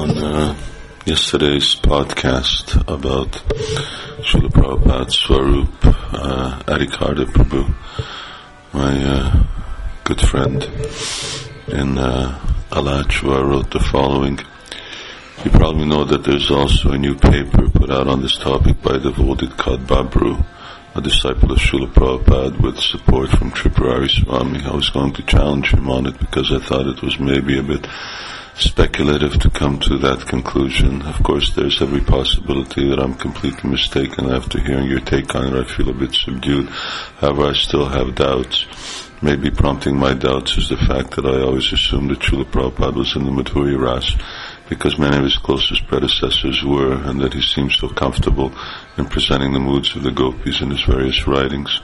On yesterday's podcast about Srila Prabhupada's Swarup, Adikarta Prabhu, my good friend in Alachua, wrote the following. You probably know that there's also a new paper put out on this topic by devoted Kad Babru, a disciple of Srila Prabhupada, with support from Tripurari Swami. I was going to challenge him on it because I thought it was maybe a bit speculative to come to that conclusion. Of course, there's every possibility that I'm completely mistaken. After hearing your take on it, I feel a bit subdued. However, I still have doubts. Maybe prompting my doubts is the fact that I always assumed that Srila Prabhupada was in the Madhurya Ras because many of his closest predecessors were, and that he seems so comfortable in presenting the moods of the gopis in his various writings.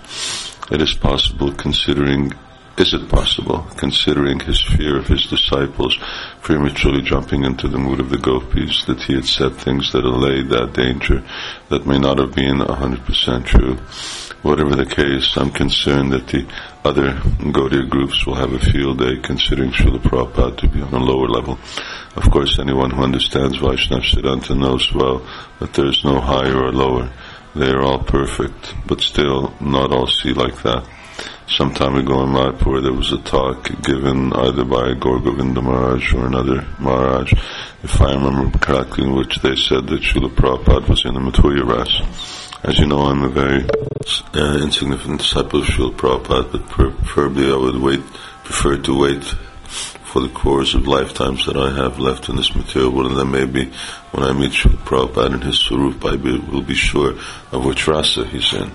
Is it possible, considering his fear of his disciples prematurely jumping into the mood of the gopis, that he had said things that allayed that danger that may not have been 100% true? Whatever the case, I'm concerned that the other Gaudiya groups will have a field day considering Srila Prabhupada to be on a lower level. Of course, anyone who understands Vaishnava Siddhanta knows well that there is no higher or lower. They are all perfect, but still not all see like that. Some time ago in Mayapur, there was a talk given either by Gaur Govinda Maharaj or another Maharaj, if I remember correctly, in which they said that Srila Prabhupada was in the Madhurya Ras. As you know, I'm a very insignificant disciple of Srila Prabhupada, but preferably I would prefer to wait for the course of lifetimes that I have left in this material world, and then maybe when I meet Srila Prabhupada in his Swarup, I will be sure of which rasa he's in.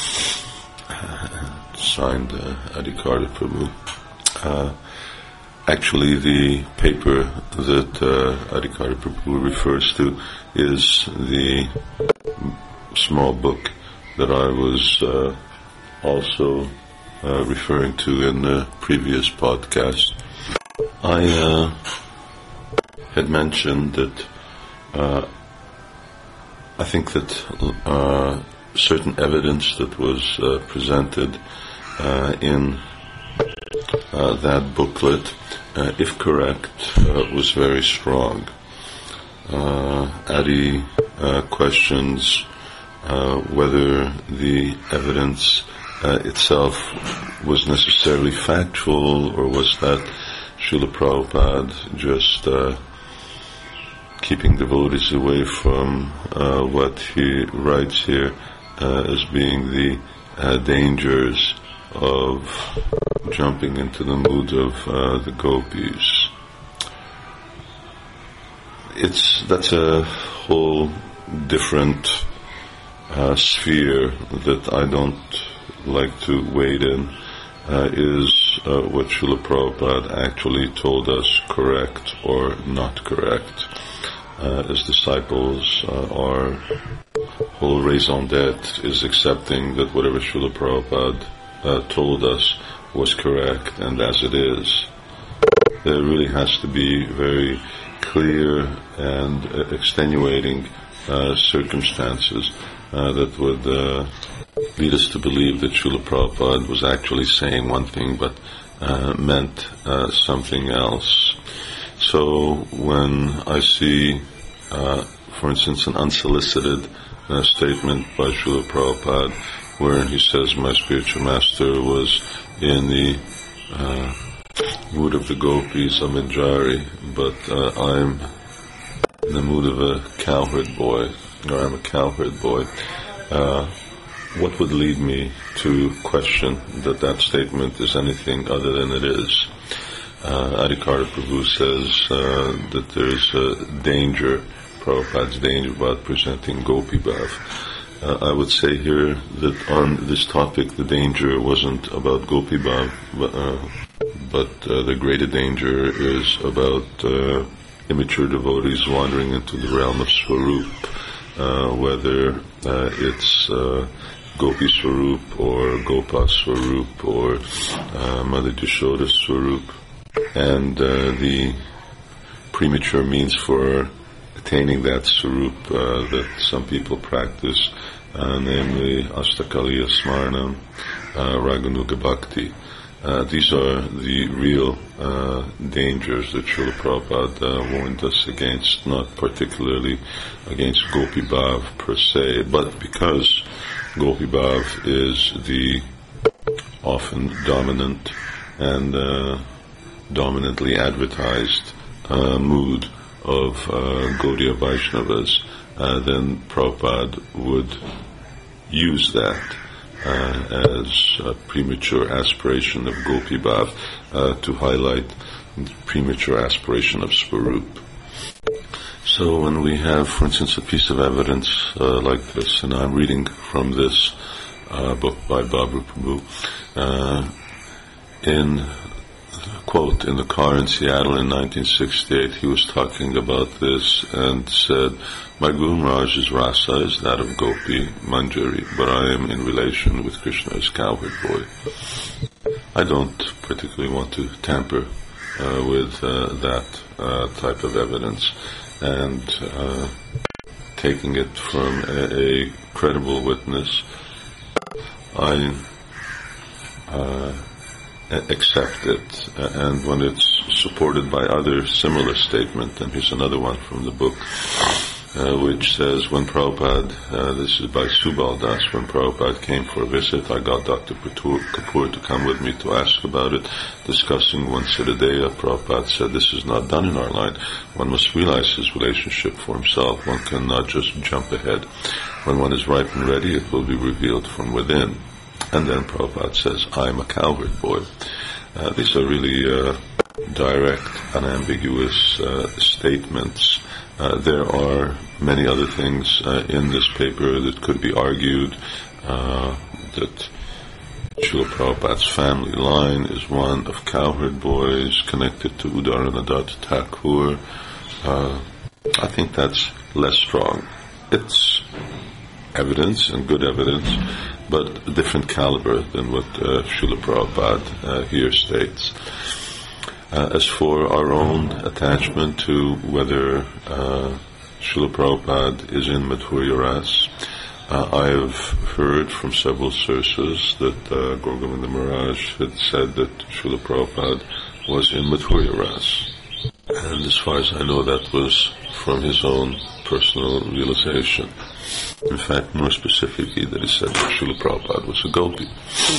Signed Adikarta Prabhu. Actually, the paper that Adikarta Prabhu refers to is the small book that I was also referring to in the previous podcast. I had mentioned that I think that certain evidence that was presented in that booklet, if correct, was very strong. Adi questions whether the evidence itself was necessarily factual, or was that Srila Prabhupada just keeping devotees away from what he writes here as being the dangers of jumping into the mood of the gopis. That's a whole different sphere that I don't like to wade in. Is what Srila Prabhupada actually told us correct or not correct? As disciples, our whole raison d'etre is accepting that whatever Srila Prabhupada told us was correct, and as it is. There really has to be very clear and extenuating circumstances that would lead us to believe that Srila Prabhupada was actually saying one thing but meant something else. So when I see, for instance, an unsolicited statement by Srila Prabhupada wherein he says, my spiritual master was in the mood of the gopis of Manjari, but I'm in the mood of a cowherd boy, or I'm a cowherd boy. What would lead me to question that statement is anything other than it is? Adikarta Prabhu says that there's a danger, Prabhupada's danger about presenting Gopi Bhav. I would say here that on this topic the danger wasn't about Gopi Bhav, but the greater danger is about immature devotees wandering into the realm of Swarup, whether it's Gopi Swarup or Gopa Swarup or Mother Jashoda Swarup, and the premature means for attaining that Swarup that some people practice, namely Astakaliya Smarna, Raganuga Bhakti. These are the real dangers that Srila Prabhupada warned us against, not particularly against Gopi Bhav per se, but because Gopi Bhav is the often dominant and dominantly advertised mood of Gaudiya Vaishnavas, then Prabhupada would use that as a premature aspiration of Gopi Bhav to highlight the premature aspiration of Swarup. So when we have, for instance, a piece of evidence like this, and I'm reading from this book by Babur Prabhu, in quote, in the car in Seattle in 1968, he was talking about this and said, my Guru Maharaj's rasa is that of Gopi Manjari, but I am in relation with Krishna as cowherd boy. I don't particularly want to tamper with that type of evidence, and taking it from a credible witness, I accept it, and when it's supported by other similar statement, and here's another one from the book, which says, when Prabhupada, this is by Subal Das, when Prabhupada came for a visit, I got Dr. Kapoor to come with me to ask about it, discussing one Siddhadeya. Prabhupada said, this is not done in our line. One must realize his relationship for himself. One cannot just jump ahead. When one is ripe and ready, it will be revealed from within. And then Prabhupada says, I am a cowherd boy. These are really direct, unambiguous statements. There are many other things in this paper that could be argued, that Srila Prabhupada's family line is one of cowherd boys connected to Udaranadat Thakur. I think that's less strong. It's evidence, and good evidence, but a different caliber than what Srila Prabhupada here states. As for our own attachment to whether Srila Prabhupada is in Madhurya Ras, I have heard from several sources that Gaur Govinda Maharaj had said that Srila Prabhupada was in Madhurya Ras. And as far as I know, that was from his own personal realization. In fact, more specifically, that he said that Srila Prabhupada was a gopi.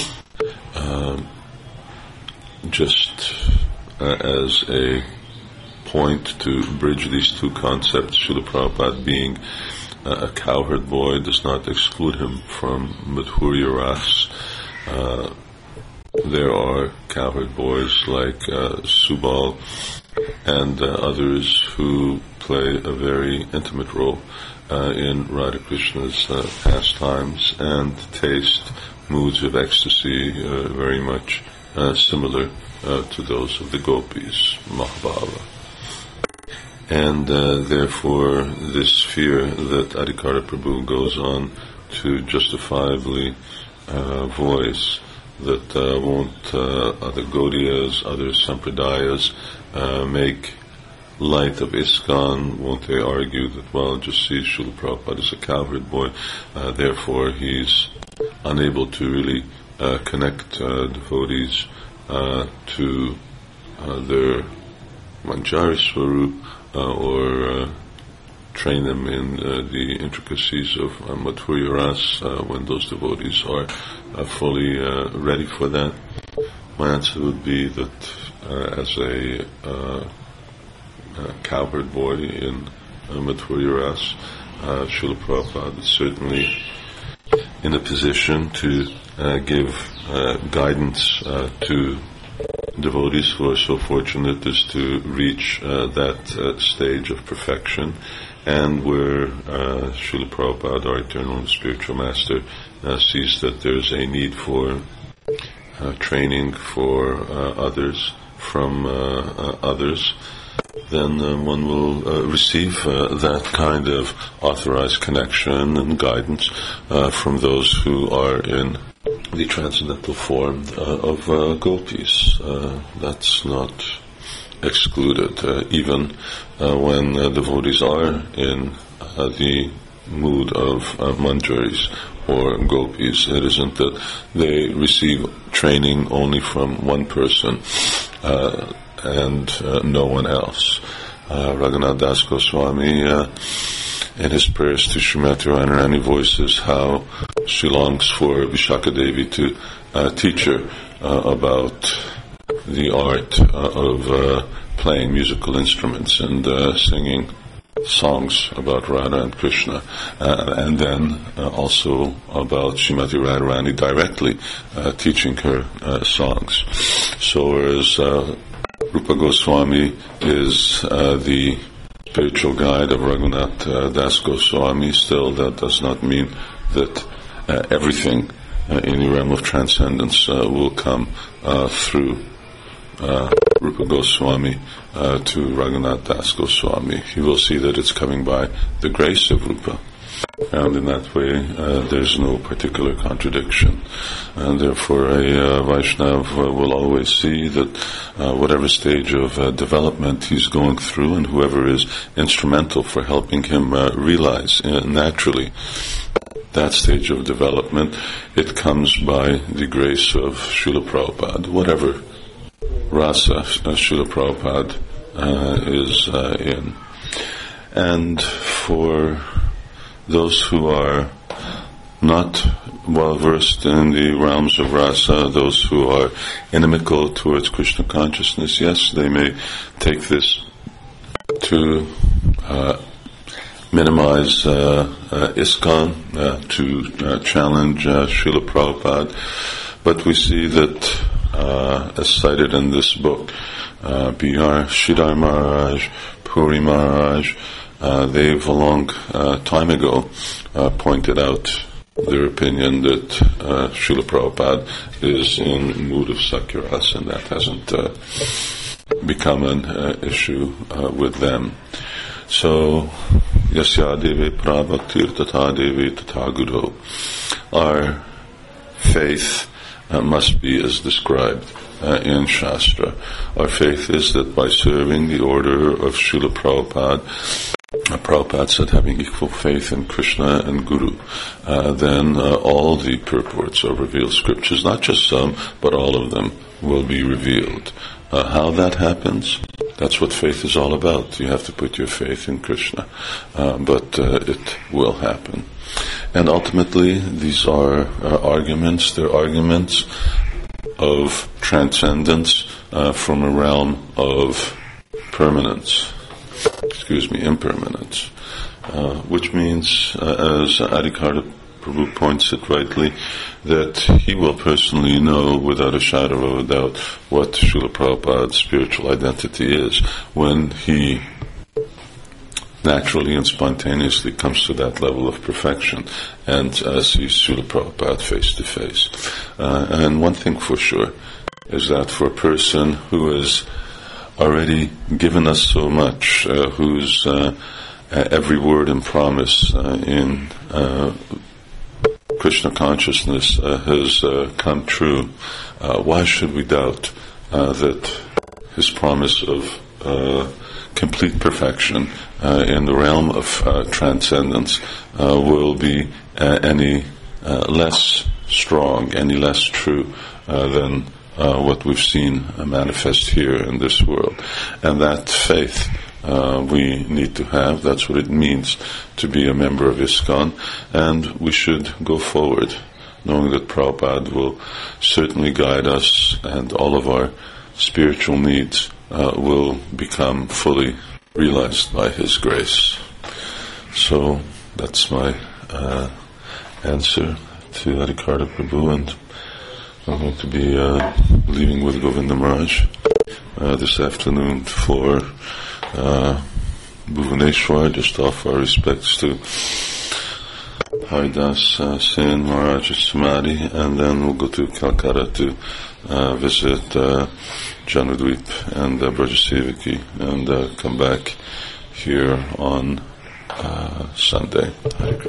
Just as a point to bridge these two concepts, Srila Prabhupada being a cowherd boy does not exclude him from Madhurya Ras. There are cowherd boys like Subal and others who play a very intimate role in Radha Krishna's pastimes and taste moods of ecstasy very much similar to those of the gopis, Mahabhava. And therefore this fear that Adhikara Prabhu goes on to justifiably voice, that won't other Gaudiyas, other Sampradayas make light of ISKCON? Won't they argue that, well, just see, Srila Prabhupada is a cowherd boy, therefore he's unable to really connect devotees to their Manjari Swarup or train them in the intricacies of Madhurya Ras when those devotees are fully ready for that? My answer would be that as a cowherd boy in Madhurya Ras, Srila Prabhupada is certainly in a position to give guidance to devotees who are so fortunate as to reach that stage of perfection, and where Srila Prabhupada, our eternal and spiritual master, sees that there's a need for training for others from others, then one will receive that kind of authorized connection and guidance from those who are in the transcendental form of gopis. That's not excluded, even when devotees are in the mood of manjaris, or gopis. It isn't that they receive training only from one person and no one else. Raghunath Das Goswami, in his prayers to Srimati Radharani, voices how she longs for Vishakha Devi to teach her about the art of playing musical instruments and singing songs about Radha and Krishna, and then also about Srimati Radharani directly teaching her songs. So whereas Rupa Goswami is the spiritual guide of Raghunath Das Goswami, still that does not mean that everything in the realm of transcendence will come through Rupa Goswami to Raghunath Das Goswami. You will see that it's coming by the grace of Rupa. And in that way, there's no particular contradiction. And therefore, a Vaishnav will always see that whatever stage of development he's going through, and whoever is instrumental for helping him realize naturally that stage of development, it comes by the grace of Srila Prabhupada. Whatever rasa Srila Prabhupada is in. And for those who are not well versed in the realms of rasa, those who are inimical towards Krishna consciousness, yes, they may take this to minimize ISKCON, to challenge Srila Prabhupada. But we see that, as cited in this book, B.R. Sridhar Maharaj, Puri Maharaj, they've a long time ago pointed out their opinion that Srila Prabhupada is in mood of Sakyarasa, and that hasn't become an issue with them. So, Yasya Deve Prabhaktir Tatha Deve Tatha Guru. Our faith must be as described in Shastra. Our faith is that by serving the order of Srila Prabhupada, Prabhupada said, having equal faith in Krishna and Guru, then all the purports of revealed scriptures, not just some, but all of them, will be revealed. How that happens, that's what faith is all about. You have to put your faith in Krishna, but it will happen. And ultimately, these are arguments. They're arguments of transcendence from a realm of impermanence, which means, as Adikarta Prabhu points it rightly, that he will personally know without a shadow of a doubt what Srila Prabhupada's spiritual identity is when he naturally and spontaneously comes to that level of perfection and sees Srila Prabhupada face to face. And one thing for sure is that for a person who has already given us so much, whose every word and promise in Krishna consciousness has come true, why should we doubt that his promise of complete perfection in the realm of transcendence will be any less strong, any less true than what we've seen manifest here in this world. And that faith we need to have. That's what it means to be a member of ISKCON, and we should go forward knowing that Prabhupada will certainly guide us, and all of our spiritual needs will become fully realized by His grace. So that's my answer to Adikarta Prabhu, and I'm going to be leaving with Govinda Maharaj this afternoon for Bhuvaneshwar, just offer our respects to Haridas Sen Maharaj's Samadhi, and then we'll go to Calcutta to visit Janudweep and Brajasevaki, and come back here on Sunday. Hare Krishna.